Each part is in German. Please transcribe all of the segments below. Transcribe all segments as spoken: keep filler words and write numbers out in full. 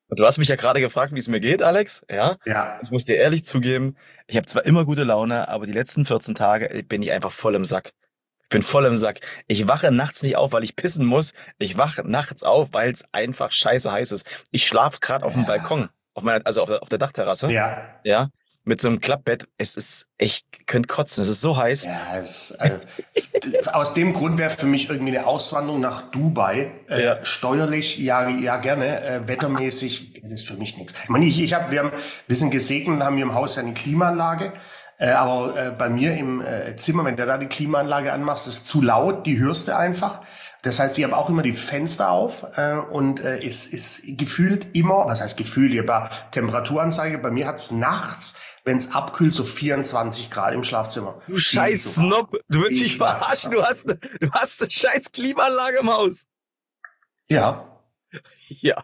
Und du hast mich ja gerade gefragt, wie es mir geht, Alex. Ja. Ja, Ich muss dir ehrlich zugeben, ich habe zwar immer gute Laune, aber die letzten vierzehn Tage äh, bin ich einfach voll im Sack. Ich bin voll im Sack. Ich wache nachts nicht auf, weil ich pissen muss. Ich wache nachts auf, weil es einfach scheiße heiß ist. Ich schlafe gerade auf dem Balkon, ja, auf meiner, also auf der, auf der Dachterrasse. ja, Ja. Mit so einem Klappbett. Es ist, ich könnte kotzen. Es ist so heiß. ja. Es, äh, aus dem Grund wäre für mich irgendwie eine Auswanderung nach Dubai Ja. äh, steuerlich ja ja gerne, äh, wettermäßig wäre das für mich nichts. Ich meine, ich, ich hab, wir haben, wir sind gesegnet und haben hier im Haus ja eine Klimaanlage. Äh, aber äh, bei mir im äh, Zimmer, wenn du da die Klimaanlage anmachst, ist zu laut, die hörst du einfach. Das heißt, ich habe auch immer die Fenster auf äh, und äh, ist, ist gefühlt immer, was heißt gefühlt, ich habe Temperaturanzeige, bei mir hat's nachts, wenn es abkühlt, so vierundzwanzig Grad im Schlafzimmer. Du Fliege ich scheiß sogar. Snob. Du willst mich Ich weiß verarschen. Du auch. hast, ne, du hast eine scheiß Klimaanlage im Haus. Ja. Ja.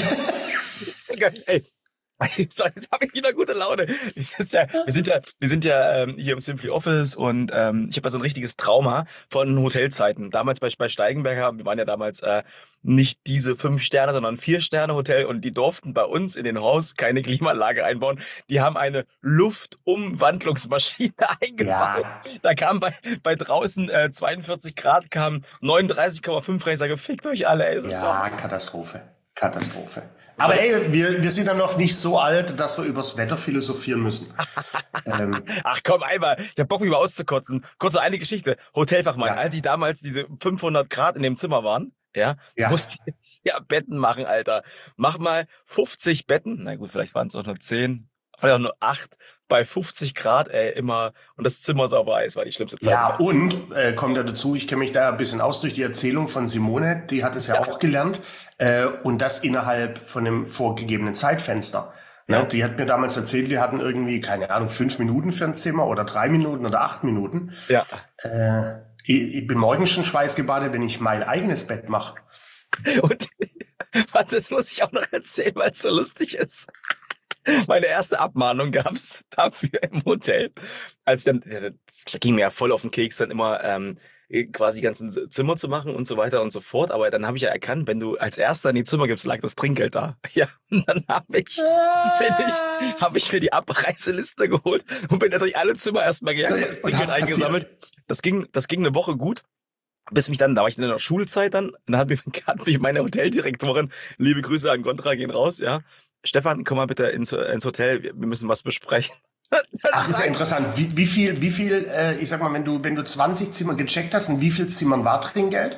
Ist ja geil. Ey. So, jetzt habe ich wieder gute Laune. Das ist ja, wir sind ja, wir sind ja ähm, hier im Simply Office und ähm, ich habe ja so ein richtiges Trauma von Hotelzeiten. Damals bei, bei Steigenberger, wir waren ja damals äh, nicht diese fünf Sterne, sondern vier Sterne Hotel und die durften bei uns in den Haus keine Klimaanlage einbauen. Die haben eine Luftumwandlungsmaschine eingebaut. Ja. Da kam bei, bei draußen äh, zweiundvierzig Grad, kam neununddreißig Komma fünf rein. Ich sage, fickt euch alle, ey, es ist so. Ja, Katastrophe. Katastrophe. Aber ey, wir, wir sind ja noch nicht so alt, dass wir übers Wetter philosophieren müssen. Ähm, Ach komm, einmal. Ich hab Bock, mich mal auszukotzen. Kurze eine Geschichte. Hotelfachmann. ja, Als ich damals diese fünfhundert Grad in dem Zimmer waren, ja, ja. musste ich ja Betten machen, Alter. Mach mal fünfzig Betten. Na gut, vielleicht waren es auch nur zehn. Vielleicht auch nur acht. Bei fünfzig Grad, ey, immer. Und das Zimmer sauber heiß, war die schlimmste Zeit. Ja, und äh, kommt ja dazu, ich kenne mich da ein bisschen aus durch die Erzählung von Simone, die hat es ja Ja, auch gelernt, äh, und das innerhalb von einem vorgegebenen Zeitfenster. Ne, ja. die hat mir damals erzählt, die hatten irgendwie, keine Ahnung, fünf Minuten für ein Zimmer oder drei Minuten oder acht Minuten. Ja. Äh, ich, ich bin morgen schon schweißgebadet, wenn ich mein eigenes Bett mache. Und warte, das muss ich auch noch erzählen, weil es so lustig ist. Meine erste Abmahnung gab's dafür im Hotel. Als ich dann, ja, das ging mir ja voll auf den Keks, dann immer ähm, quasi die ganzen Zimmer zu machen und so weiter und so fort. Aber dann habe ich ja erkannt, wenn du als Erster in die Zimmer gibst, lag das Trinkgeld da. Ja, und dann habe ich, bin ich, habe ich mir die Abreiseliste geholt und bin dann durch alle Zimmer erstmal gegangen und das Und Trinkgeld hast eingesammelt. kassiert. Das ging, das ging eine Woche gut. Bis mich dann, da war ich in der Schulzeit dann, und dann hat mich, hat mich meine Hoteldirektorin, liebe Grüße an Gondra gehen raus, ja. Stefan, komm mal bitte ins, ins Hotel, wir wir müssen was besprechen. Dann Ach, ist ja sagt, interessant. Wie, wie viel, wie viel, äh, ich sag mal, wenn du, wenn du zwanzig Zimmer gecheckt hast, in wie viel Zimmern war Trinkgeld?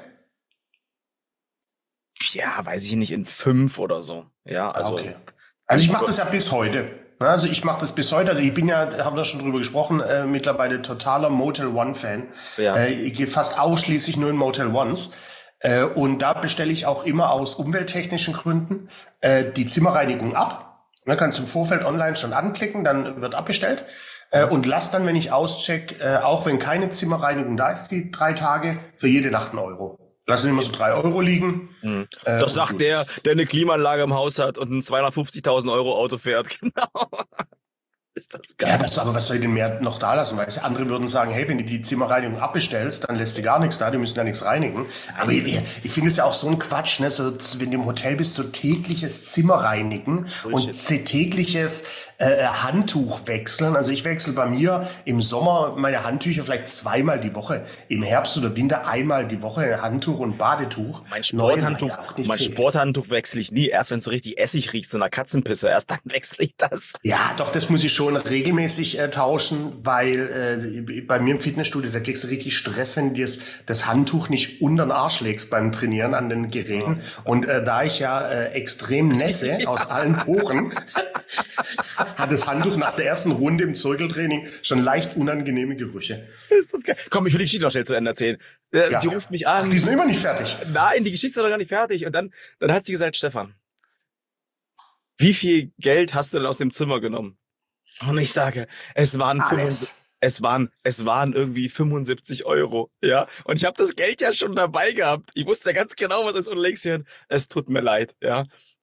ja, weiß ich nicht, in fünf oder so. Ja, Ah, also, okay. Also ich mache das ja bis heute. Ne, Also ich mache das bis heute. Also ich bin ja, haben wir schon drüber gesprochen, äh, mittlerweile totaler Motel One Fan. ja, Äh, ich gehe fast ausschließlich nur in Motel Ones. Äh, und da bestelle ich auch immer aus umwelttechnischen Gründen äh, die Zimmerreinigung ab. Ne, kannst du im Vorfeld online schon anklicken, dann wird abbestellt. Äh, mhm. und lass dann, wenn ich auscheck, äh, auch wenn keine Zimmerreinigung da ist, die drei Tage, für jede Nacht einen Euro. Lass immer so drei Euro liegen Mhm. äh, Das und sagt gut der, ist. der eine Klimaanlage im Haus hat und ein zweihundertfünfzigtausend Euro Auto fährt. Genau. Ist das Ja, geil. was, aber was soll ich denn mehr noch da lassen? Weil andere würden sagen, hey, wenn du die Zimmerreinigung abbestellst, dann lässt du gar nichts da, die müssen ja nichts reinigen. Aber ich, ich, ich finde es ja auch so ein Quatsch, ne? So, wenn du im Hotel bist, so tägliches Zimmer reinigen und Bullshit. tägliches äh, Handtuch wechseln. Also ich wechsle bei mir im Sommer meine Handtücher vielleicht zweimal die Woche. Im Herbst oder Winter einmal die Woche ein Handtuch und Badetuch. Mein Neu, Sporthandtuch, naja, auch nicht mein täglich. Sporthandtuch wechsle ich nie. Erst wenn es so richtig Essig riecht, so nach Katzenpisse, erst dann wechsle ich das. Ja, doch, das muss ich schon regelmäßig äh, tauschen, weil äh, bei mir im Fitnessstudio, da kriegst du richtig Stress, wenn du dir das, das Handtuch nicht unter den Arsch legst beim Trainieren an den Geräten. Und äh, da ich ja äh, extrem nässe aus allen Poren, hat das Handtuch nach der ersten Runde im Zirkeltraining schon leicht unangenehme Gerüche. Ist das geil. Komm, ich will die Geschichte noch schnell zu Ende erzählen. Äh, Ja. Sie ruft mich Ach, die an. sind immer nicht fertig. Nein, die Geschichte ist noch gar nicht fertig. Und dann, dann hat sie gesagt, Stefan, wie viel Geld hast du denn aus dem Zimmer genommen? Und ich sage, es waren fünfundsiebzig, Alles. es waren, es waren irgendwie fünfundsiebzig Euro, ja. Und ich habe das Geld ja schon dabei gehabt. Ich wusste ja ganz genau, was ist. Und leg's hin. Es tut mir leid, ja.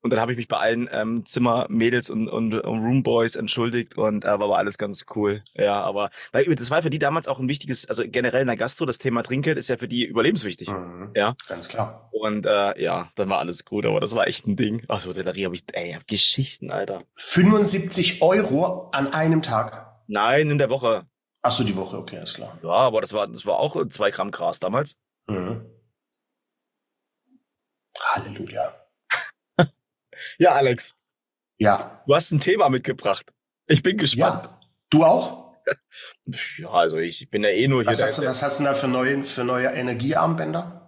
Und dann habe ich mich bei allen ähm, Zimmermädels und, und, und Roomboys entschuldigt und äh, war aber alles ganz cool. Ja, aber weil das war für die damals auch ein wichtiges, also generell in der Gastro, das Thema Trinkgeld ist ja für die überlebenswichtig. Mhm. Ja. Ganz klar. Und äh, ja, dann war alles gut, aber das war echt ein Ding. Ach so, Hotellerie habe ich, ey, ich hab Geschichten, Alter. fünfundsiebzig Euro an einem Tag. Nein, in der Woche. Ach so, die Woche, okay, ist klar. Ja, aber das war, das war auch äh, zwei Gramm Gras damals. Mhm. Halleluja. Ja, Alex, Ja. du hast ein Thema mitgebracht. Ich bin gespannt. Ja. Du auch? Ja, also ich bin ja eh nur hier Was der, hast du, was hast du denn da für neue, für neue Energiearmbänder?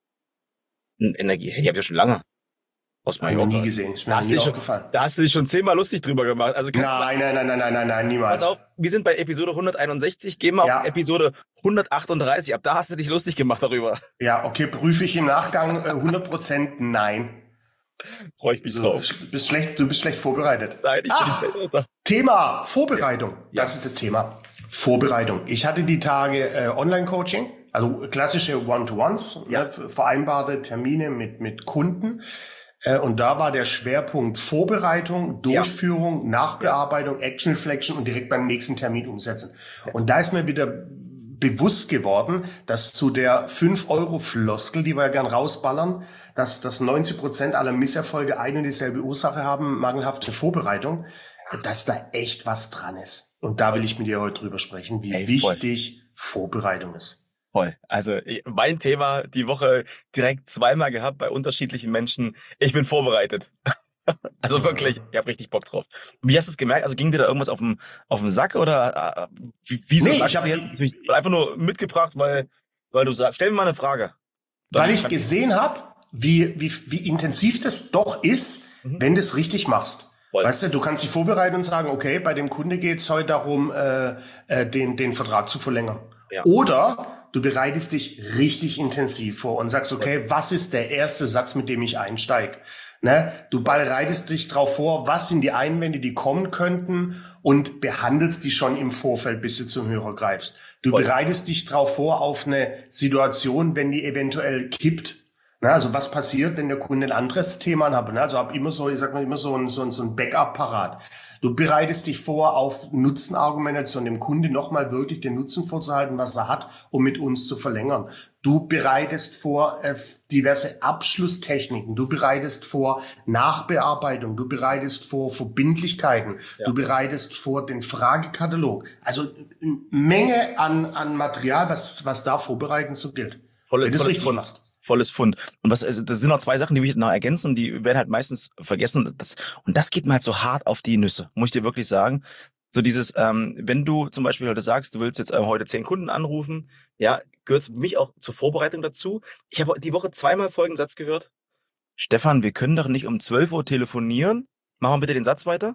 der Energie. Die hab ich ja schon lange. Aus Hab ich noch Mallorca. nie gesehen. Ist mir Da noch hast, nie du dich schon, aufgefallen. da hast du dich schon zehnmal lustig drüber gemacht. Also kannst du Nein, nein, nein, nein, nein, nein, nein, niemals. pass auf, wir sind bei Episode hunderteinundsechzig, gehen wir auf Ja. Episode hundertachtunddreißig. Ab da hast du dich lustig gemacht darüber. Ja, okay, prüfe ich im Nachgang äh, hundert Prozent nein. Freue ich mich So, drauf. du bist schlecht, du bist schlecht vorbereitet. Nein, ich Ah! bin nicht besser. Thema Vorbereitung. Das ist das Thema. Vorbereitung. Ich hatte die Tage äh, Online-Coaching, also klassische One-to-Ones, Ja. ne, vereinbarte Termine mit mit Kunden. Äh, und da war der Schwerpunkt Vorbereitung, Durchführung, Nachbearbeitung, Action Reflection und direkt beim nächsten Termin umsetzen. Und da ist mir wieder bewusst geworden, dass zu der fünf Euro Floskel, die wir ja gern rausballern, dass, dass neunzig Prozent aller Misserfolge eine und dieselbe Ursache haben, mangelhafte Vorbereitung, dass da echt was dran ist. Und da will ich mit dir heute drüber sprechen, wie Ey, voll. wichtig Vorbereitung ist. Voll. Also ich- mein Thema die Woche direkt zweimal gehabt bei unterschiedlichen Menschen. Ich bin vorbereitet. Also wirklich, ich habe richtig Bock drauf. Wie hast du es gemerkt? Also ging dir da irgendwas auf dem auf den Sack oder äh, wie, wieso Nee, sagst ich du hab- jetzt? Das ist mich einfach nur mitgebracht, weil weil du sagst, stell mir mal eine Frage. Weil ich gesehen habe, wie, wie, wie intensiv das doch ist, Mhm. wenn du es richtig machst. Voll. Weißt du, du kannst dich vorbereiten und sagen, okay, bei dem Kunde geht's heute darum, äh, äh, den, den Vertrag zu verlängern. Ja. Oder du bereitest dich richtig intensiv vor und sagst, okay, was ist der erste Satz, mit dem ich einsteige? Ne? Du bereitest dich drauf vor, was sind die Einwände, die kommen könnten und behandelst die schon im Vorfeld, bis du zum Hörer greifst. Du Voll. bereitest dich drauf vor auf eine Situation, wenn die eventuell kippt. Na, also was passiert, wenn der Kunde ein anderes Thema hat? Ne? Also hab immer so, ich sag mal immer so ein, so ein, so ein Backup parat. Du bereitest dich vor auf Nutzenargumentation, dem Kunde nochmal wirklich den Nutzen vorzuhalten, was er hat, um mit uns zu verlängern. Du bereitest vor äh, diverse Abschlusstechniken. Du bereitest vor Nachbearbeitung. Du bereitest vor Verbindlichkeiten. Ja. Du bereitest vor den Fragekatalog. Also eine Menge an, an Material, was, was da vorbereiten so gilt. Volles, wenn du es volles richtig Fund. machst. Volles Fund. Und was, also, das sind noch zwei Sachen, die will ich noch ergänzen, die werden halt meistens vergessen. Das, und das geht mir halt so hart auf die Nüsse, muss ich dir wirklich sagen. So dieses, ähm, wenn du zum Beispiel heute sagst, du willst jetzt ähm, heute zehn Kunden anrufen, ja, gehört für mich auch zur Vorbereitung dazu. Ich habe die Woche zweimal folgenden Satz gehört. Stefan, wir können doch nicht um zwölf Uhr telefonieren. Machen wir bitte den Satz weiter.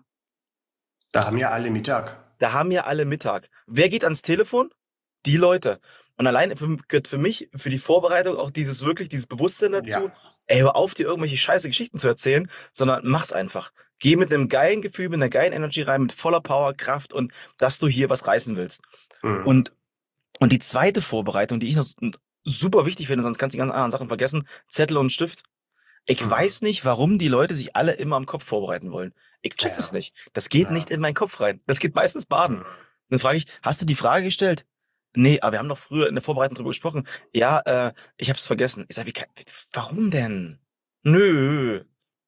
Da haben ja alle Mittag. Da haben ja alle Mittag. Wer geht ans Telefon? Die Leute. Und allein für, gehört für mich, für die Vorbereitung auch dieses wirklich, dieses Bewusstsein dazu, Ja. ey, hör auf, dir irgendwelche scheiße Geschichten zu erzählen, sondern mach's einfach. Geh mit einem geilen Gefühl, mit einer geilen Energy rein, mit voller Power, Kraft und dass du hier was reißen willst. Mhm. Und, und die zweite Vorbereitung, die ich noch super wichtig finde, sonst kannst du die ganzen anderen Sachen vergessen, Zettel und Stift. Ich Mhm. weiß nicht, warum die Leute sich alle immer am Kopf vorbereiten wollen. Ich check Ja. das nicht. Das geht Ja. nicht in meinen Kopf rein. Das geht meistens baden. Mhm. Dann frage ich, hast du die Frage gestellt? Nee, aber wir haben doch früher in der Vorbereitung drüber gesprochen. Ja, äh, ich hab's vergessen. Ich sag, wie kann, warum denn? Nö.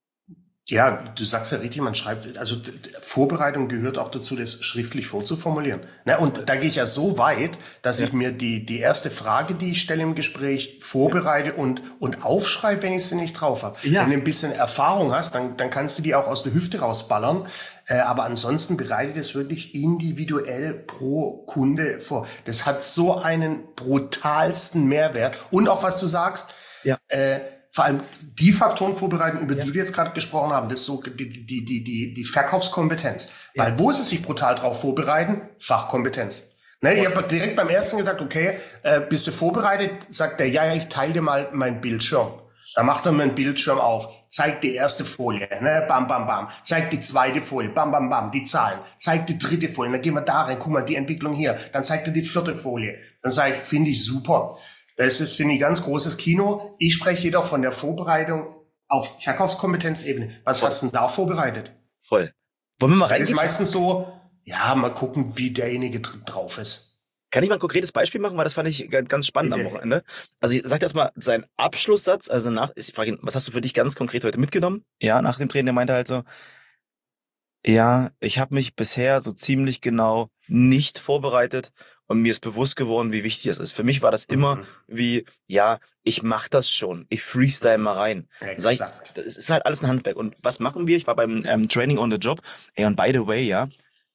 Ja, du sagst ja richtig, man schreibt, also d- d- Vorbereitung gehört auch dazu, das schriftlich vorzuformulieren. Ne, und da gehe ich ja so weit, dass Ja. ich mir die, die erste Frage, die ich stelle im Gespräch, vorbereite und, und aufschreibe, wenn ich sie nicht drauf habe. Ja. Wenn du ein bisschen Erfahrung hast, dann, dann kannst du die auch aus der Hüfte rausballern. Äh, aber ansonsten bereite das wirklich individuell pro Kunde vor. Das hat so einen brutalsten Mehrwert. Und auch was du sagst, Ja. äh, vor allem die Faktoren vorbereiten, über Ja. die wir jetzt gerade gesprochen haben, das ist so die, die, die, die, die Verkaufskompetenz. Ja. Weil wo sie sich brutal drauf vorbereiten? Fachkompetenz. Ne, ich habe direkt beim ersten gesagt, okay, äh, bist du vorbereitet? Sagt der, ja, ja, ich teile dir mal meinen Bildschirm. Dann macht er mir einen Bildschirm auf, zeigt die erste Folie, ne, bam, bam, bam, zeigt die zweite Folie, bam, bam, bam, die Zahlen, zeigt die dritte Folie, dann gehen wir da rein, guck mal, die Entwicklung hier, dann zeigt er die vierte Folie. Dann sage ich, finde ich super. Das ist, finde ich, ganz großes Kino. Ich spreche jedoch von der Vorbereitung auf Verkaufskompetenzebene. Was Voll. hast du denn da vorbereitet? Voll. Wollen wir mal Das ist reingehen? meistens so, ja, mal gucken, wie derjenige dr- drauf ist. Kann ich mal ein konkretes Beispiel machen, weil das fand ich ga- ganz spannend am Bitte. Wochenende. Also ich sag jetzt mal seinen Abschlusssatz, also nach, ich frage ihn, was hast du für dich ganz konkret heute mitgenommen? Ja, nach dem Training, der meinte halt so, ja, ich habe mich bisher so ziemlich genau nicht vorbereitet und mir ist bewusst geworden, wie wichtig es ist. Für mich war das immer Mhm. wie, ja, ich mach das schon, ich freestyle mal rein. Dann sag ich, Exakt. es ist halt alles ein Handwerk. Und was machen wir? Ich war beim ähm, Training on the Job. Ey, und by the way, ja,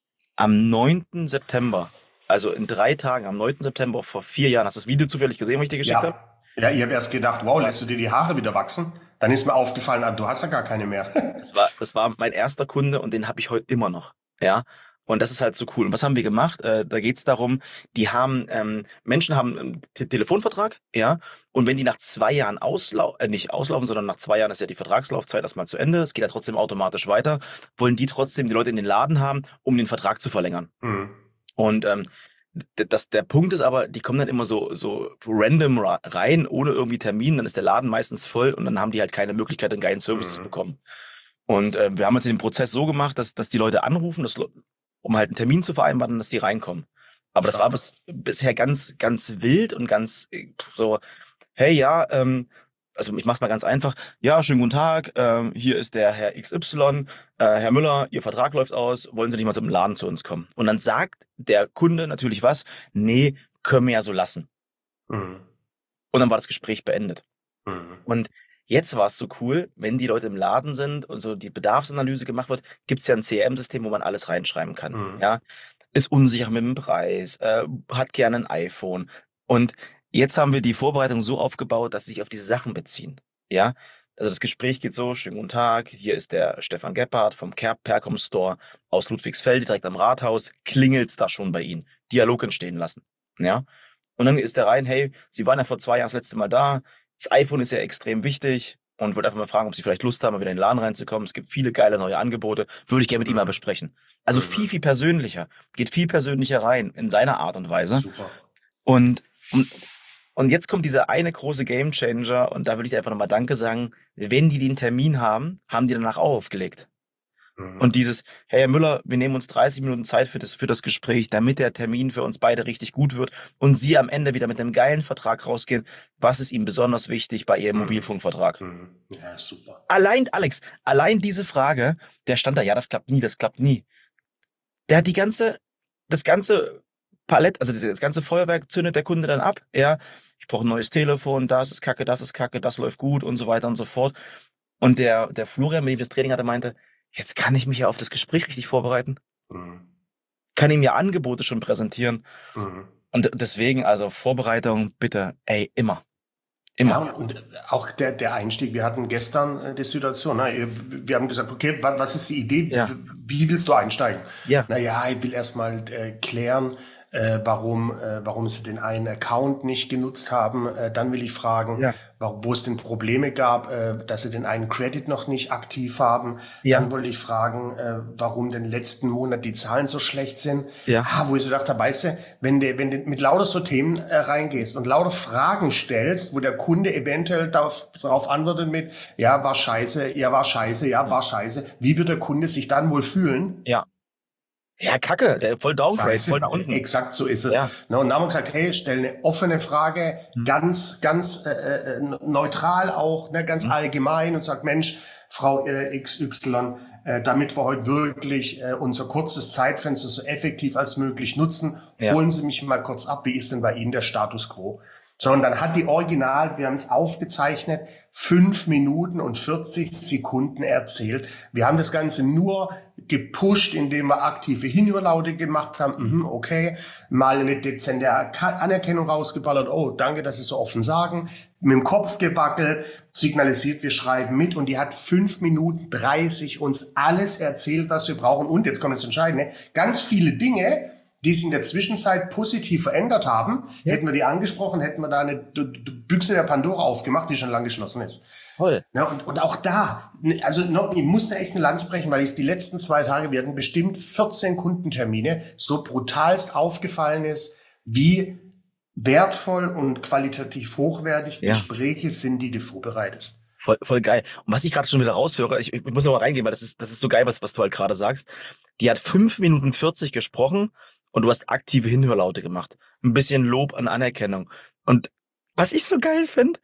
am neunten September, also in drei Tagen, am neunten September vor vier Jahren, hast du das Video zufällig gesehen, was ich dir geschickt habe? Ja. Ja, ich habe erst gedacht, wow, lässt du dir die Haare wieder wachsen? Dann ist mir aufgefallen, ah, du hast ja gar keine mehr. Das war, das war mein erster Kunde und den habe ich heute immer noch. Ja. Und das ist halt so cool. Und was haben wir gemacht? Äh, da geht's darum, die haben, ähm, Menschen haben einen Te Telefonvertrag, ja, und wenn die nach zwei Jahren auslaufen, äh, nicht auslaufen, sondern nach zwei Jahren ist ja die Vertragslaufzeit erstmal zu Ende, es geht ja trotzdem automatisch weiter, wollen die trotzdem die Leute in den Laden haben, um den Vertrag zu verlängern. Mhm. Und ähm, d- das, der Punkt ist aber, die kommen dann immer so, so random ra- rein, ohne irgendwie Termin, dann ist der Laden meistens voll und dann haben die halt keine Möglichkeit, einen geilen Service zu Mhm. bekommen. Und äh, wir haben jetzt den Prozess so gemacht, dass, dass die Leute anrufen, dass, Le- um halt einen Termin zu vereinbaren, dass die reinkommen. Aber das war Stark. bis, bisher ganz, ganz wild und ganz äh, so, hey, ja, ähm, also ich mach's mal ganz einfach. Ja, schönen guten Tag, ähm, hier ist der Herr X Y, äh, Herr Müller, Ihr Vertrag läuft aus, wollen Sie nicht mal zum Laden zu uns kommen? Und dann sagt der Kunde natürlich was, nee, können wir ja so lassen. Mhm. Und dann war das Gespräch beendet. Mhm. Und jetzt war es so cool, wenn die Leute im Laden sind und so die Bedarfsanalyse gemacht wird, gibt's ja ein C R M-System, wo man alles reinschreiben kann. Mhm. Ja, ist unsicher mit dem Preis, äh, hat gerne ein iPhone. Und jetzt haben wir die Vorbereitung so aufgebaut, dass sie sich auf diese Sachen beziehen. Ja, also das Gespräch geht so, schönen guten Tag, hier ist der Stefan Gebhardt vom Ker- Percom Store aus Ludwigsfelde, direkt am Rathaus, klingelt's da schon bei Ihnen. Dialog entstehen lassen. Ja, und dann ist der rein, hey, Sie waren ja vor zwei Jahren das letzte Mal da, das iPhone ist ja extrem wichtig und würde einfach mal fragen, ob Sie vielleicht Lust haben, mal wieder in den Laden reinzukommen. Es gibt viele geile neue Angebote, würde ich gerne mit ihm mal Mhm. besprechen. Also viel, Mhm. viel persönlicher, geht viel persönlicher rein in seiner Art und Weise. Super. Und, und, und jetzt kommt dieser eine große Gamechanger und da würde ich einfach nochmal Danke sagen. Wenn die den Termin haben, haben die danach auch aufgelegt. Mhm. Und dieses, hey Herr Müller, wir nehmen uns dreißig Minuten Zeit für das, für das Gespräch, damit der Termin für uns beide richtig gut wird und Sie am Ende wieder mit einem geilen Vertrag rausgehen. Was ist Ihnen besonders wichtig bei Ihrem Mhm. Mobilfunkvertrag? Mhm. Ja, super. Allein, Alex, allein diese Frage, der stand da, ja, das klappt nie, das klappt nie. Der hat die ganze, das ganze Palett, also das, das ganze Feuerwerk zündet der Kunde dann ab. Ja, ich brauche ein neues Telefon, das ist kacke, das ist kacke, das läuft gut und so weiter und so fort. Und der, der Florian, mit dem ich das Training hatte, meinte, jetzt kann ich mich ja auf das Gespräch richtig vorbereiten, Mhm. kann ihm ja Angebote schon präsentieren. Mhm. Und deswegen, also Vorbereitung, bitte, ey, immer. Immer. Ja, und und auch der, der Einstieg. Wir hatten gestern äh, die Situation, ne? Wir haben gesagt, okay, wa- was ist die Idee? Ja. Wie willst du einsteigen? Ja. Naja, ich will erstmal äh, klären, äh, warum, äh, warum sie den einen Account nicht genutzt haben. Äh, dann will ich fragen, Ja. warum, wo es denn Probleme gab, äh, dass sie den einen Credit noch nicht aktiv haben. Ja. Dann wollte ich fragen, äh, warum den letzten Monat die Zahlen so schlecht sind. Ja. Ah, wo ich so dachte, weißt du, wenn du, wenn du mit lauter so Themen äh, reingehst und lauter Fragen stellst, wo der Kunde eventuell darauf, darauf antwortet mit, ja, war scheiße, ja, war scheiße, ja, war scheiße. Wie wird der Kunde sich dann wohl fühlen? Ja. Ja, kacke, der voll Downgrade, Weißt du, voll nach unten. exakt so ist es. Ja. Ne, und dann haben wir gesagt, hey, stell eine offene Frage, Mhm. ganz, ganz äh, äh, neutral auch, ne, ganz Mhm. allgemein und sagt, Mensch, Frau äh, X Y, äh, damit wir heute wirklich äh, unser kurzes Zeitfenster so effektiv als möglich nutzen, Ja. holen Sie mich mal kurz ab, wie ist denn bei Ihnen der Status quo? So, und dann hat die Original, wir haben es aufgezeichnet, fünf Minuten und vierzig Sekunden erzählt. Wir haben das Ganze nur gepusht, indem wir aktive Hinhörlaute gemacht haben. Mhm, okay, mal eine dezente Anerkennung rausgeballert. Oh, danke, dass Sie so offen sagen. Mit dem Kopf gewackelt, signalisiert, wir schreiben mit. Und die hat fünf Minuten dreißig uns alles erzählt, was wir brauchen. Und jetzt kommt das Entscheidende, ganz viele Dinge, die sich in der Zwischenzeit positiv verändert haben. Ja. Hätten wir die angesprochen, hätten wir da eine D- D- Büchse der Pandora aufgemacht, die schon lange geschlossen ist. Toll. Ja, und, und auch da, also noch, ich musste echt eine Lanze brechen, weil ich die letzten zwei Tage, wir hatten bestimmt vierzehn Kundentermine, so brutalst aufgefallen ist, wie wertvoll und qualitativ hochwertig Ja. Gespräche sind, die du vorbereitest. Voll, voll geil. Und was ich gerade schon wieder raushöre, ich, ich muss noch mal reingehen, weil das ist, das ist so geil, was, was du halt gerade sagst. Die hat fünf Minuten vierzig gesprochen und du hast aktive Hinhörlaute gemacht. Ein bisschen Lob an Anerkennung. Und was ich so geil finde,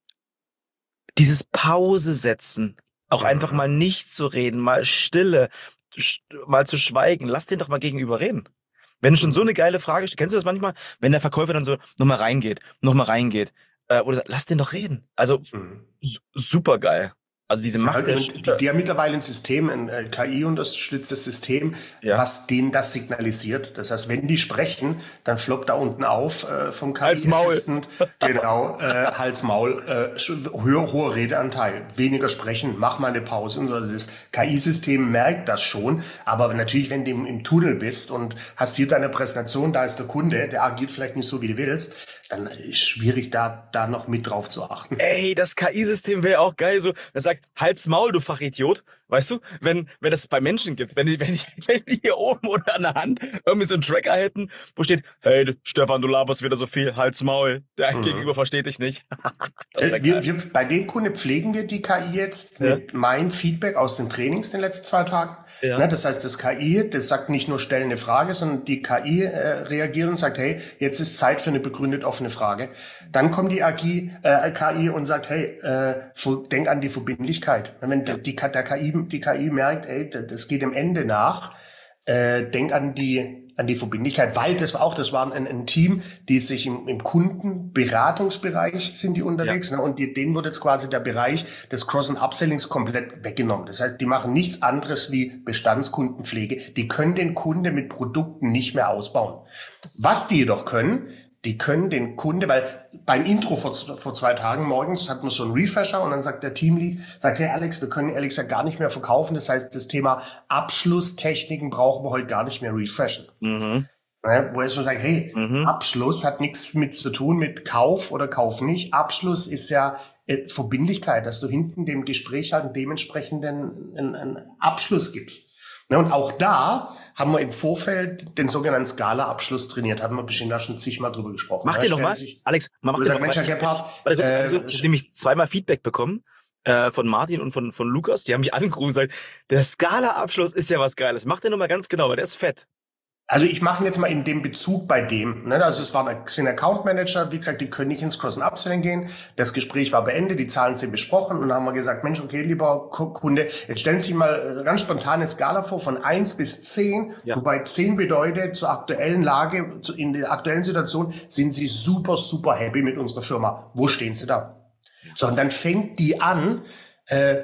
dieses Pause setzen, auch einfach mal nicht zu reden, mal Stille, sch- mal zu schweigen. Lass den doch mal gegenüber reden. Wenn du schon so eine geile Frage stellst, kennst du das manchmal, wenn der Verkäufer dann so nochmal reingeht, nochmal reingeht, äh, oder sagt, lass den doch reden. Also Mhm. su- super geil. Also diese Ja, Macht der und die, Stimme. die haben mittlerweile ein System, ein äh, K I-unterstütztes System, Ja. was denen das signalisiert. Das heißt, wenn die sprechen, dann floppt da unten auf äh, vom Hals, Maul. K I-Assistent, genau, äh, Hals, Maul, äh, sch- höher, hoher Redeanteil, weniger sprechen, mach mal eine Pause. Und so. Das K I-System merkt das schon, aber natürlich, wenn du im, im Tunnel bist und hast hier deine Präsentation, da ist der Kunde, der agiert vielleicht nicht so, wie du willst, dann ist schwierig, da, da noch mit drauf zu achten. Ey, das K I-System wäre auch geil, so, das sagt, Hals, Maul, du Fachidiot. Weißt du, wenn, wenn das bei Menschen gibt, wenn die, wenn die, wenn die hier oben oder an der Hand irgendwie so einen Tracker hätten, wo steht, hey, Stefan, du laberst wieder so viel, Hals, Maul, der Mhm. Gegenüber versteht dich nicht. Das wär Äh, Wir, geil. wir, bei dem Kunde pflegen wir die K I jetzt Ja. mit meinem Feedback aus den Trainings in den letzten zwei Tagen. Ja. Ne, das heißt, das K I, das sagt nicht nur stell eine Frage, sondern die K I äh, reagiert und sagt, hey, jetzt ist Zeit für eine begründet offene Frage. Dann kommt die A G I, äh, K I und sagt, hey, äh, fu- denk an die Verbindlichkeit. Wenn die, die, der K I, die K I merkt, ey, das geht dem Ende nach, äh, denk an die an die Verbindlichkeit, weil das war auch, das war ein, ein Team, die sich im, im Kundenberatungsbereich sind die unterwegs, ne, und die, denen wird jetzt quasi der Bereich des Cross- und Upsellings komplett weggenommen. Das heißt, die machen nichts anderes wie Bestandskundenpflege. Die können den Kunde mit Produkten nicht mehr ausbauen. Was die jedoch können, die können den Kunde, weil beim Intro vor, vor zwei Tagen morgens hatten wir so einen Refresher und dann sagt der Teamlead, sagt, hey Alex, wir können Alex ja gar nicht mehr verkaufen. Das heißt, das Thema Abschlusstechniken brauchen wir heute gar nicht mehr refreshen. Mhm. Ne, wo erstmal sagt, hey, Mhm. Abschluss hat nichts mit zu tun mit Kauf oder Kauf nicht. Abschluss ist ja äh, Verbindlichkeit, dass du hinten dem Gespräch halt einen dementsprechenden einen, einen Abschluss gibst. Ne, und auch da haben wir im Vorfeld den sogenannten Skala-Abschluss trainiert. Haben wir bestimmt da schon zigmal drüber gesprochen. Mach Da den noch stellen mal, sich- Alex, mach Wo den sagt, noch Mensch, Herr mal. Gebhardt, Warte kurz, äh, also, ich habe nämlich zweimal Feedback bekommen äh, von Martin und von von Lukas. Die haben mich angerufen und gesagt, der Skala-Abschluss ist ja was Geiles. Mach den noch mal ganz genau, weil der ist fett. Also ich mache ihn jetzt mal in dem Bezug bei dem. Ne? Also es waren sind Account Manager, wie gesagt, die können nicht ins Cross- und Upselling gehen. Das Gespräch war beendet, die Zahlen sind besprochen und dann haben wir gesagt, Mensch, okay, lieber Ku- Kunde, jetzt stellen Sie sich mal äh, ganz spontan eine Skala vor von eins bis zehn, Ja. wobei zehn bedeutet, zur aktuellen Lage, zu- in der aktuellen Situation sind Sie super, super happy mit unserer Firma. Wo stehen Sie da? So, und dann fängt die an, äh,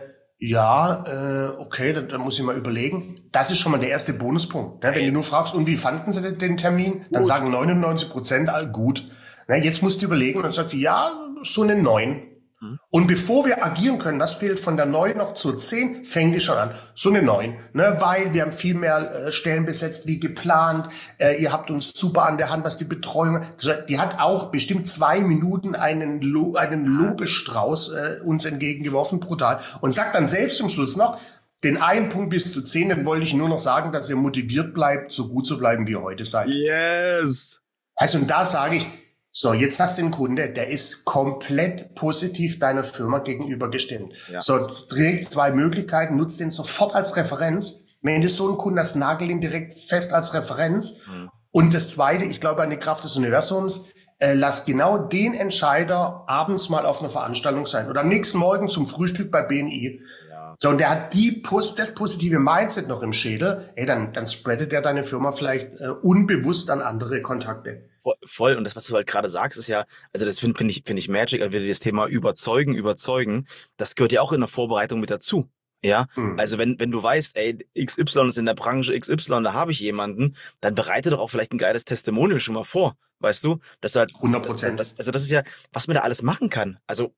ja, äh, okay, dann, dann muss ich mal überlegen. Das ist schon mal der erste Bonuspunkt. Ne? Wenn du nur fragst, und wie fanden sie den, den Termin, dann Gut. sagen neunundneunzig Prozent all gut. Ne? Jetzt musst du überlegen und dann sagt die, ja, so eine neun. Und bevor wir agieren können, was fehlt von der neun noch zur zehn, fängt die schon an. So eine neun, ne? Weil wir haben viel mehr äh, Stellen besetzt wie geplant. Äh, ihr habt uns super an der Hand, was die Betreuung. Die hat auch bestimmt zwei Minuten einen, Lo einen Lobestrauß äh, uns entgegengeworfen, brutal. Und sagt dann selbst zum Schluss noch, den einen Punkt bis zu zehn, dann wollte ich nur noch sagen, dass ihr motiviert bleibt, so gut zu bleiben, wie ihr heute seid. Yes. Also und da sage ich, so, jetzt hast du einen Kunde, der ist komplett positiv deiner Firma gegenüber gestimmt. Ja. So, trägt zwei Möglichkeiten, nutzt den sofort als Referenz. Wenn du so einen Kunden hast, nagel ihn direkt fest als Referenz. Mhm. Und das Zweite, ich glaube an die Kraft des Universums, äh, lass genau den Entscheider abends mal auf einer Veranstaltung sein oder am nächsten Morgen zum Frühstück bei B N I. Ja. So, und der hat die Pos das positive Mindset noch im Schädel, ey, dann, dann spreadet er deine Firma vielleicht äh, unbewusst an andere Kontakte. Voll, voll. Und das, was du halt gerade sagst, ist ja, also das finde find ich, finde ich magic, also wieder das Thema überzeugen, überzeugen, das gehört ja auch in der Vorbereitung mit dazu. Ja, Mhm. also wenn, wenn du weißt, ey, X Y ist in der Branche X Y, da habe ich jemanden, dann bereite doch auch vielleicht ein geiles Testimonial schon mal vor, weißt du? Das halt, hundert das, Prozent. das, also das ist ja, was man da alles machen kann. Also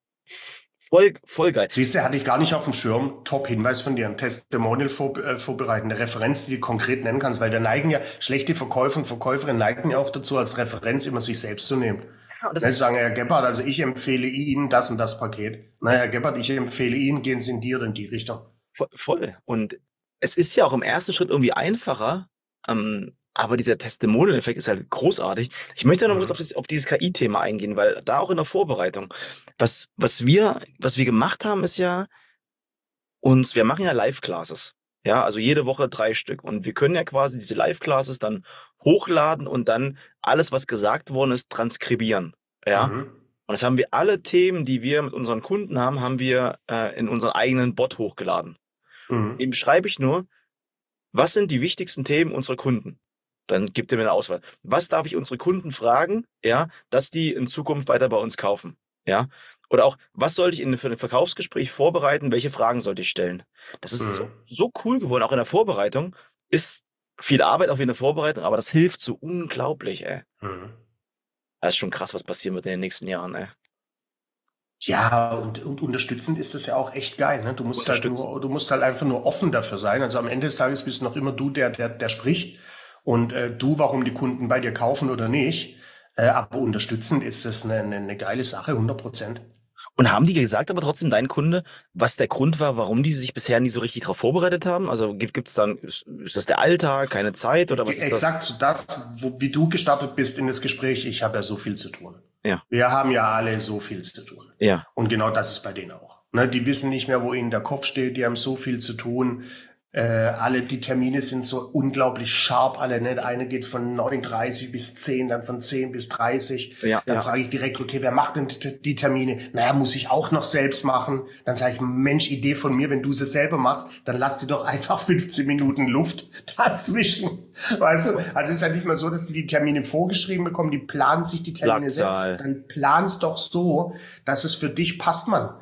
voll, voll geil. Siehst du, hatte ich gar nicht auf dem Schirm. Top-Hinweis von dir. Ein Testimonial vor, äh, vorbereiten. Eine Referenz, die du konkret nennen kannst. Weil wir neigen ja, schlechte Verkäufer und Verkäuferinnen neigen ja auch dazu, als Referenz immer sich selbst zu nehmen. Ja, und das Ne, ist, sagen, Herr Gebhardt, also ich empfehle Ihnen das und das Paket. Na, Herr Gebhardt, ich empfehle Ihnen, gehen Sie in die oder in die Richtung. voll, voll. Und es ist ja auch im ersten Schritt irgendwie einfacher, ähm, Aber dieser Testimonial-Effekt ist halt großartig. Ich möchte noch mal kurz Mhm. auf, das, auf dieses K I-Thema eingehen, weil da auch in der Vorbereitung, was, was wir, was wir gemacht haben, ist ja, uns, wir machen ja Live-Classes. Ja, also jede Woche drei Stück. Und wir können ja quasi diese Live-Classes dann hochladen und dann alles, was gesagt worden ist, transkribieren. Ja. Mhm. Und das haben wir alle Themen, die wir mit unseren Kunden haben, haben wir äh, in unseren eigenen Bot hochgeladen. Mhm. Eben schreibe ich nur, was sind die wichtigsten Themen unserer Kunden? Dann gibt er mir eine Auswahl. Was darf ich unsere Kunden fragen, ja, dass die in Zukunft weiter bei uns kaufen? Ja. Oder auch, was sollte ich in, für ein Verkaufsgespräch vorbereiten? Welche Fragen sollte ich stellen? Das ist so, Mhm. so cool geworden. Auch in der Vorbereitung ist viel Arbeit auch in der Vorbereitung, aber das hilft so unglaublich, ey. Mhm. Das ist schon krass, was passieren wird in den nächsten Jahren, ey. Ja, und, und unterstützend ist das ja auch echt geil, ne? Du musst halt Unterstützen. nur, du musst halt einfach nur offen dafür sein. Also am Ende des Tages bist noch immer du, der, der, der spricht und äh, du, warum die Kunden bei dir kaufen oder nicht. Äh, aber unterstützend ist das eine, eine, eine geile Sache, hundert Prozent. Und haben die gesagt, aber trotzdem dein Kunde, was der Grund war, warum die sich bisher nie so richtig darauf vorbereitet haben? Also gibt es dann, ist, ist das der Alltag, keine Zeit oder was ist das? Exakt so das, wo, wie du gestartet bist in das Gespräch, ich habe ja so viel zu tun. Ja, Wir haben ja alle so viel zu tun. ja. Und genau das ist bei denen auch. Ne, die wissen nicht mehr, wo ihnen der Kopf steht, die haben so viel zu tun. Äh, alle, die Termine sind so unglaublich scharf, alle, ne? Der eine geht von neun Uhr dreißig bis zehn, dann von zehn bis dreißig. Ja, Dann ja. frage ich direkt, okay, wer macht denn die Termine? Naja, muss ich auch noch selbst machen. Dann sage ich, Mensch, Idee von mir, wenn du sie selber machst, dann lass dir doch einfach fünfzehn Minuten Luft dazwischen. Weißt du? Also es ist ja nicht mal so, dass die die Termine vorgeschrieben bekommen, die planen sich die Termine Schlagzahl. selbst. Dann planst doch so, dass es für dich passt, Mann.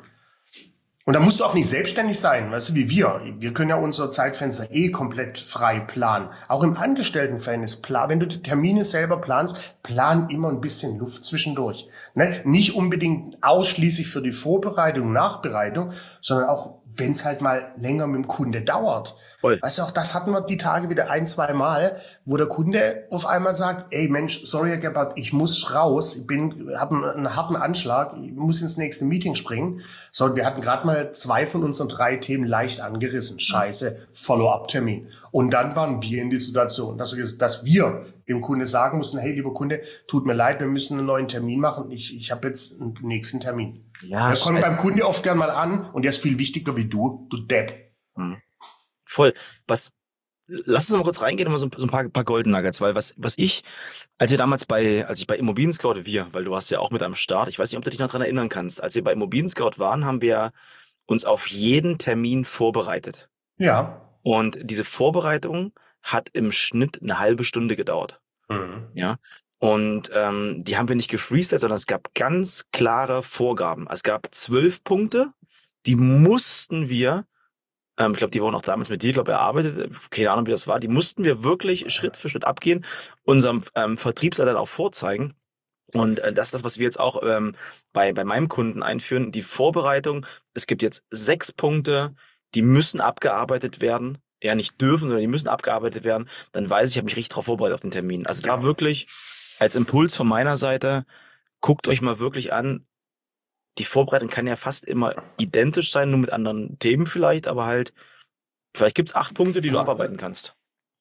Und da musst du auch nicht selbstständig sein, weißt du, wie wir. Wir können ja unser Zeitfenster eh komplett frei planen. Auch im Angestelltenverhältnis, plan, wenn du die Termine selber planst, plan immer ein bisschen Luft zwischendurch. Ne? Nicht unbedingt ausschließlich für die Vorbereitung, Nachbereitung, sondern auch, wenn es halt mal länger mit dem Kunde dauert. Voll. Weißt du, auch das hatten wir die Tage wieder ein, zwei Mal, wo der Kunde auf einmal sagt, ey Mensch, sorry Herr Gebhardt, ich muss raus, ich bin, habe einen, einen harten Anschlag, ich muss ins nächste Meeting springen. So, und wir hatten gerade mal zwei von unseren drei Themen leicht angerissen. Scheiße, Follow-up-Termin. Und dann waren wir in die Situation, dass wir, dass wir dem Kunde sagen mussten, hey, lieber Kunde, tut mir leid, wir müssen einen neuen Termin machen. Ich, ich habe jetzt einen nächsten Termin. Ja, Der kommt scheiße. beim Kunde oft gern mal an und der ist viel wichtiger wie du, du Depp. Hm. Voll. Was, lass uns mal kurz reingehen, und mal so ein, so ein paar, paar Golden Nuggets, weil was, was ich, als wir damals bei, als ich bei Immobilien Scout, wir, weil du warst ja auch mit am Start, ich weiß nicht, ob du dich noch dran erinnern kannst, als wir bei Immobilien Scout waren, haben wir uns auf jeden Termin vorbereitet. Ja. Und diese Vorbereitung hat im Schnitt eine halbe Stunde gedauert. Mhm. Ja. Und ähm, die haben wir nicht gefreestylt, sondern es gab ganz klare Vorgaben. Es gab zwölf Punkte, die mussten wir, ähm, ich glaube, die wurden auch damals mit dir, glaube ich, erarbeitet, keine Ahnung, wie das war, die mussten wir wirklich Schritt für Schritt abgehen, unserem ähm, Vertriebsleiter auch vorzeigen. Und äh, das ist das, was wir jetzt auch ähm, bei, bei meinem Kunden einführen, die Vorbereitung. Es gibt jetzt sechs Punkte, die müssen abgearbeitet werden. Ja, nicht dürfen, sondern die müssen abgearbeitet werden. Dann weiß ich, ich habe mich richtig darauf vorbereitet auf den Termin. Also da wirklich als Impuls von meiner Seite, guckt euch mal wirklich an, die Vorbereitung kann ja fast immer identisch sein, nur mit anderen Themen vielleicht, aber halt, vielleicht gibt's acht Punkte, die du abarbeiten kannst.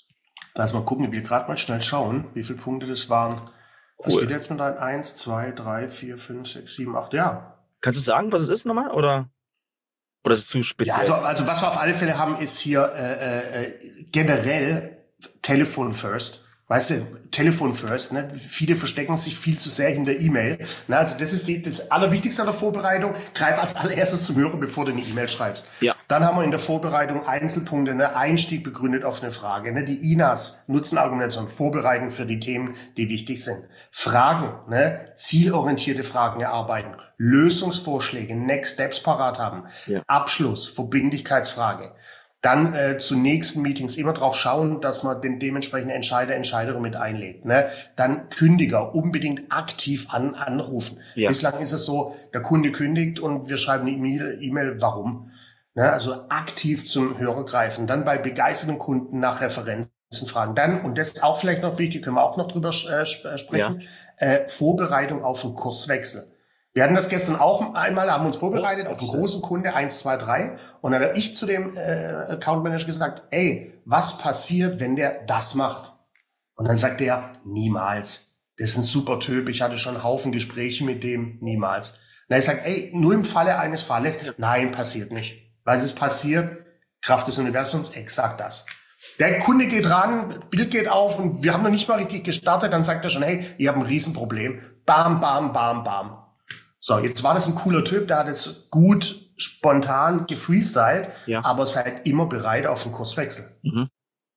Lass mal gucken, wir gerade mal schnell schauen, wie viele Punkte das waren. Was Cool. geht jetzt mit ein? Eins, zwei, drei, vier, fünf, sechs, sieben, acht, ja. Kannst du sagen, was es ist nochmal? Oder, oder ist es zu Ja, speziell? also, also was wir auf alle Fälle haben, ist hier äh, äh, generell Telefon first. Weißt du, Telefon first, ne? Viele verstecken sich viel zu sehr hinter E-Mail. Ne? Also das ist die, das Allerwichtigste an der Vorbereitung. Greif als allererstes zum Hörer, bevor du eine E-Mail schreibst. Ja. Dann haben wir in der Vorbereitung Einzelpunkte, ne? Einstieg begründet auf eine Frage. Ne? Die I N As, Nutzenargumentation, Vorbereiten für die Themen, die wichtig sind. Fragen, ne? Zielorientierte Fragen erarbeiten. Lösungsvorschläge, Next Steps parat haben. Ja. Abschluss, Verbindlichkeitsfrage. Dann äh, zu nächsten Meetings immer drauf schauen, dass man den dementsprechenden Entscheider, Entscheiderin mit einlädt. Ne? Dann Kündiger unbedingt aktiv an, anrufen. Ja. Bislang ist es so, der Kunde kündigt und wir schreiben eine E-Mail, E-Mail, warum? Ne? Also aktiv zum Hörer greifen. Dann bei begeisterten Kunden nach Referenzen fragen. Dann, und das ist auch vielleicht noch wichtig, können wir auch noch drüber äh, sprechen, ja. äh, Vorbereitung auf einen Kurswechsel. Wir hatten das gestern auch einmal, haben uns vorbereitet auf einen großen Kunde, eins, zwei, drei. Und dann habe ich zu dem äh, Account Manager gesagt, ey, was passiert, wenn der das macht? Und dann sagt er, niemals. Das ist ein super Typ, ich hatte schon einen Haufen Gespräche mit dem, niemals. Und er sagt, ey, nur im Falle eines Falles, nein, passiert nicht. Weil es passiert, Kraft des Universums, exakt das. Der Kunde geht ran, Bild geht auf und wir haben noch nicht mal richtig gestartet, dann sagt er schon, hey, ihr habt ein Riesenproblem. Bam, bam, bam, bam. So, jetzt war das ein cooler Typ, der hat es gut, spontan gefreestylt, Ja. aber seid immer bereit auf den Kurswechsel. Mhm.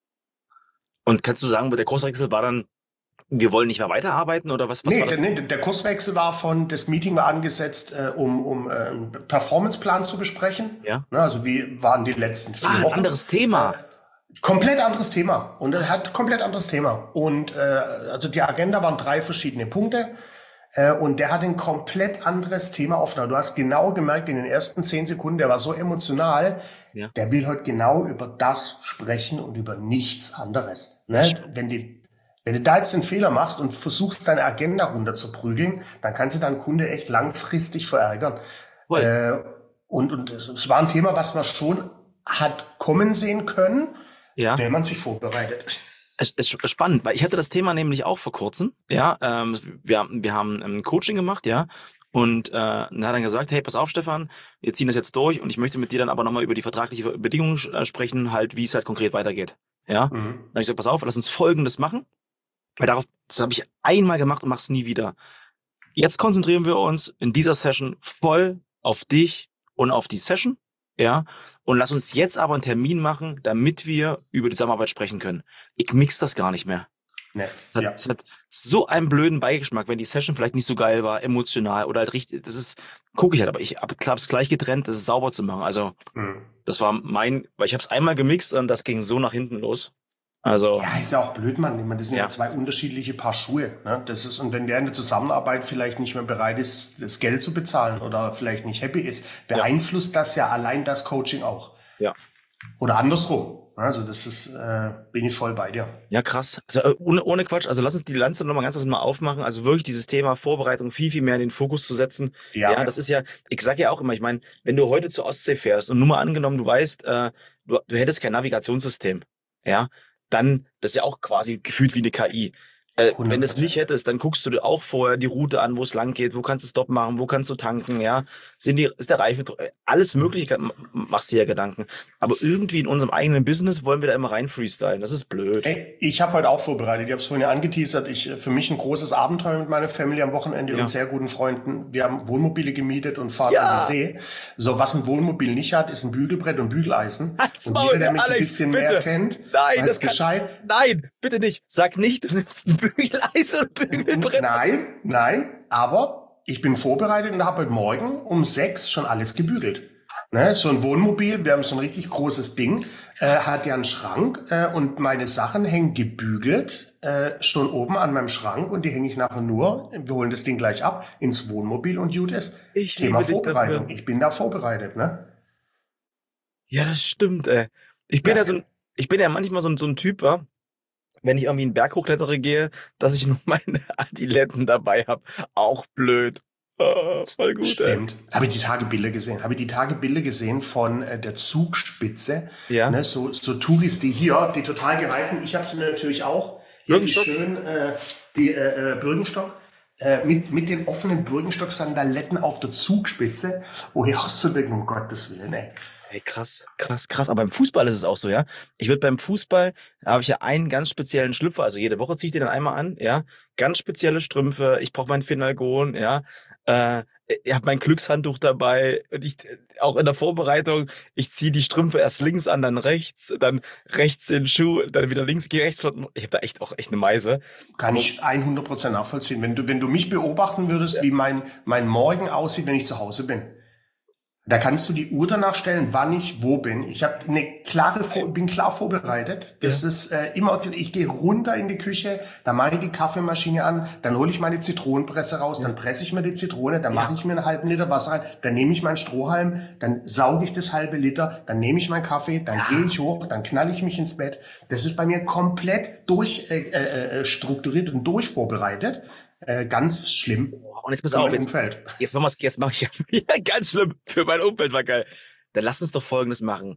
Und kannst du sagen, der Kurswechsel war dann, wir wollen nicht mehr weiterarbeiten oder was? was nee, war das? der, nee, der Kurswechsel war von, das Meeting war angesetzt, äh, um, um äh, einen Performanceplan zu besprechen. Ja. Ne, also wie waren die letzten vier Ah, ein Wochen. anderes Thema. Äh, komplett anderes Thema. Und er hat komplett anderes Thema. Und äh, also die Agenda waren drei verschiedene Punkte. Äh, und der hat ein komplett anderes Thema offen. Du hast genau gemerkt, in den ersten zehn Sekunden, der war so emotional, Ja. der will heute genau über das sprechen und über nichts anderes. Ne? Wenn die Wenn du da jetzt den Fehler machst und versuchst, deine Agenda runterzuprügeln, dann kannst du deinen Kunde echt langfristig verärgern. Äh, und, und es war ein Thema, was man schon hat kommen sehen können, Ja. wenn man sich vorbereitet. Es ist spannend, weil ich hatte das Thema nämlich auch vor kurzem. Ja, ähm, wir, wir haben ein Coaching gemacht, ja. Und äh, dann hat er gesagt, hey, pass auf, Stefan, wir ziehen das jetzt durch und ich möchte mit dir dann aber nochmal über die vertragliche Bedingungen äh, sprechen, halt, wie es halt konkret weitergeht. Ja. Mhm. Dann habe ich gesagt, pass auf, lass uns Folgendes machen. Weil darauf, das habe ich einmal gemacht und mach's nie wieder. Jetzt konzentrieren wir uns in dieser Session voll auf dich und auf die Session, ja. Und lass uns jetzt aber einen Termin machen, damit wir über die Zusammenarbeit sprechen können. Ich mix das gar nicht mehr. Nee, das, ja. hat, das hat so einen blöden Beigeschmack, wenn die Session vielleicht nicht so geil war, emotional oder halt richtig, das ist, gucke ich halt, aber ich habe es gleich getrennt, das ist sauber zu machen. Also, mhm. das war mein, weil ich habe es einmal gemixt und das ging so nach hinten los. Also, ja, ist ja auch blöd, Mann. Ich meine, das sind ja, ja zwei unterschiedliche Paar Schuhe. Ne? Das ist, und wenn der in der Zusammenarbeit vielleicht nicht mehr bereit ist, das Geld zu bezahlen oder vielleicht nicht happy ist, beeinflusst ja. das ja allein das Coaching auch. Ja. Oder andersrum. Also das ist, äh, bin ich voll bei dir. Ja, krass. Also äh, ohne, ohne Quatsch. Also lass uns die Lanze nochmal ganz kurz mal aufmachen. Also wirklich dieses Thema Vorbereitung viel, viel mehr in den Fokus zu setzen. Ja, ja das ist ja, ich sag ja auch immer, ich meine, wenn du heute zur Ostsee fährst und nur mal angenommen, du weißt, äh, du, du hättest kein Navigationssystem, ja, dann, das ist ja auch quasi gefühlt wie eine K I. Äh, wenn du es nicht hättest, dann guckst du dir auch vorher die Route an, wo es lang geht, wo kannst du Stopp machen, wo kannst du tanken, ja, sind die, ist der Reifen, alles Mögliche machst du ja Gedanken. Aber irgendwie in unserem eigenen Business wollen wir da immer rein freestylen, das ist blöd. Ey, ich habe heute auch vorbereitet, ich habe es vorhin ja angeteasert, ich, für mich ein großes Abenteuer mit meiner Family am Wochenende ja. und sehr guten Freunden. Wir haben Wohnmobile gemietet und fahren ja. an die See. So, was ein Wohnmobil nicht hat, ist ein Bügelbrett und Bügeleisen. Halt's und Maul, jeder, der mich Alex, ein bisschen bitte. mehr kennt, nein, weiß das kann, Bescheid. Nein, bitte nicht. Sag nicht, du nimmst ein Bügeleisen und Bügelbrett. Nein, nein, aber ich bin vorbereitet und habe heute Morgen um sechs schon alles gebügelt. Ne, so ein Wohnmobil, wir haben so ein richtig großes Ding, äh, hat ja einen Schrank äh, und meine Sachen hängen gebügelt äh, schon oben an meinem Schrank und die hänge ich nachher nur, wir holen das Ding gleich ab, ins Wohnmobil und gut ist. Ich Thema Vorbereitung. Ich bin da vorbereitet, ne? Ja, das stimmt, ey. Ich bin ja, ja so ein, ich bin ja manchmal so ein, so ein Typ, wa? Wenn ich irgendwie einen Berg hochklettere gehe, dass ich nur meine Adiletten dabei habe. Auch blöd. Oh, voll gut, Stimmt. ey. Habe ich die Tage Bilder gesehen? Habe ich die Tage Bilder gesehen von äh, der Zugspitze? Ja. Ne, so, so Touris, die hier, die total gehalten. Ich habe sie natürlich auch. Hier die schön, äh, die äh, Birkenstock. Äh, mit, mit den offenen Birkenstock-Sandaletten auf der Zugspitze. Wo ich auch so denke, um Gottes Willen, ey. Ey, krass, krass, krass. Aber beim Fußball ist es auch so, ja. Ich würde beim Fußball, da habe ich ja einen ganz speziellen Schlüpfer, also jede Woche ziehe ich den dann einmal an, ja. Ganz spezielle Strümpfe, ich brauche mein Finalgon, ja. Äh, ich habe mein Glückshandtuch dabei und ich auch in der Vorbereitung, ich ziehe die Strümpfe erst links an, dann rechts, dann rechts den Schuh, dann wieder links, gehe rechts. Ich habe da echt auch echt eine Meise. Kann ich hundert Prozent nachvollziehen. Wenn du wenn du mich beobachten würdest, ja. wie mein mein Morgen aussieht, wenn ich zu Hause bin. Da kannst du die Uhr danach stellen, wann ich wo bin. Ich habe eine klare, bin klar vorbereitet. Das ja. ist äh, immer, ich gehe runter in die Küche, dann mache ich die Kaffeemaschine an, dann hole ich meine Zitronenpresse raus, ja. dann presse ich mir die Zitrone, dann ja. mache ich mir einen halben Liter Wasser rein, dann nehme ich meinen Strohhalm, dann sauge ich das halbe Liter, dann nehme ich meinen Kaffee, dann ja. gehe ich hoch, dann knall ich mich ins Bett. Das ist bei mir komplett durch äh, äh, strukturiert und durchvorbereitet. Äh, ganz schlimm. Und jetzt pass auf, jetzt, jetzt machen wir es, jetzt mache ich ja ganz schlimm für mein Umfeld, war geil. Dann lass uns doch Folgendes machen.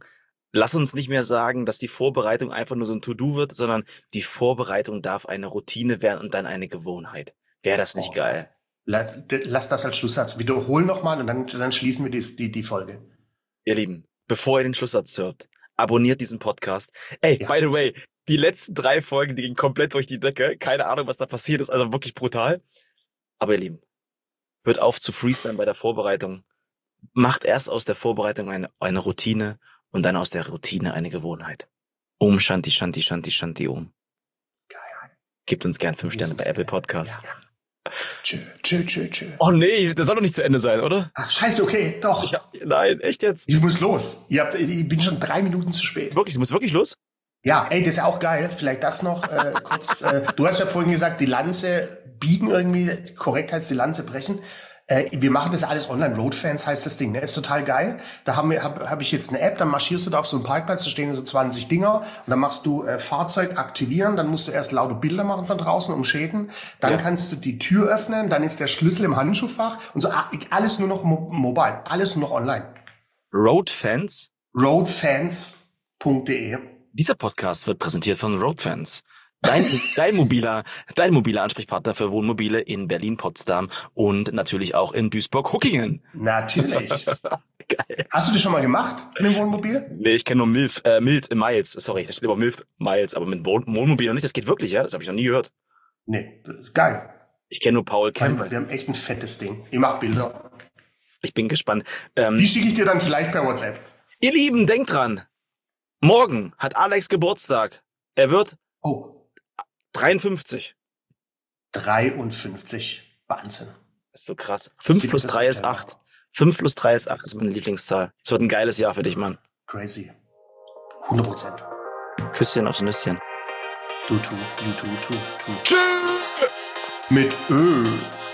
Lass uns nicht mehr sagen, dass die Vorbereitung einfach nur so ein To-Do wird, sondern die Vorbereitung darf eine Routine werden und dann eine Gewohnheit. Wäre das nicht Oh, geil? lass, lass das als Schlusssatz. Wiederhol nochmal und dann, dann schließen wir die, die, die Folge. Ihr Lieben, bevor ihr den Schlusssatz hört, abonniert diesen Podcast. Ey, Ja. by the way, die letzten drei Folgen, die gingen komplett durch die Decke. Keine Ahnung, was da passiert ist, also wirklich brutal. Aber ihr Lieben, hört auf zu freestylen bei der Vorbereitung. Macht erst aus der Vorbereitung eine, eine Routine und dann aus der Routine eine Gewohnheit. Om Shanti Shanti Shanti Shanti Om. Geil. Gebt uns gern fünf Sterne bei Apple Podcast. Ja. Tschö, tschö, tschö, tschö. Oh nee, das soll doch nicht zu Ende sein, oder? Ach, scheiße, okay, doch. Ich hab, nein, echt jetzt? Ich muss los. Ihr habt, ich bin schon drei Minuten zu spät. Wirklich, du musst wirklich los? Ja, ey, das ist ja auch geil. Vielleicht das noch äh, kurz. Äh, du hast ja vorhin gesagt, die Lanze biegen irgendwie, korrekt heißt die Lanze brechen. Äh, wir machen das alles online. Roadfans heißt das Ding, ne? Ist total geil. Da haben wir, hab, hab ich jetzt eine App, dann marschierst du da auf so einen Parkplatz, da stehen so zwanzig Dinger und dann machst du äh, Fahrzeug aktivieren, dann musst du erst laute Bilder machen von draußen, um Schäden. Dann Ja. kannst du die Tür öffnen, dann ist der Schlüssel im Handschuhfach und so alles nur noch mo- mobile, alles nur noch online. Roadfans? roadfans punkt de. Dieser Podcast wird präsentiert von Roadfans. Dein, dein mobiler, dein mobiler Ansprechpartner für Wohnmobile in Berlin, Potsdam und natürlich auch in Duisburg-Huckingen. Natürlich. Geil. Hast du das schon mal gemacht mit dem Wohnmobil? Nee, ich kenne nur Milf, äh, Mild Miles. Sorry, da steht aber Milf Miles, aber mit Wohn Wohnmobil noch nicht. Das geht wirklich, ja? Das habe ich noch nie gehört. Nee, das ist geil. Ich kenne nur Paul Kemp. Wir haben echt ein fettes Ding. Ich mach Bilder. Ich bin gespannt. Ähm, Die schicke ich dir dann vielleicht per WhatsApp. ihr Lieben, denkt dran. Morgen hat Alex Geburtstag. Er wird Oh, dreiundfünfzig. dreiundfünfzig. Wahnsinn. Das ist so krass. fünf plus drei ist acht. fünf plus drei ist acht, ist meine Lieblingszahl. Es wird ein geiles Jahr für dich, Mann. Crazy. hundert Prozent. Küsschen aufs Nüsschen. Du, tu, you, tu, tu, tu. Tschüss! Mit Ö.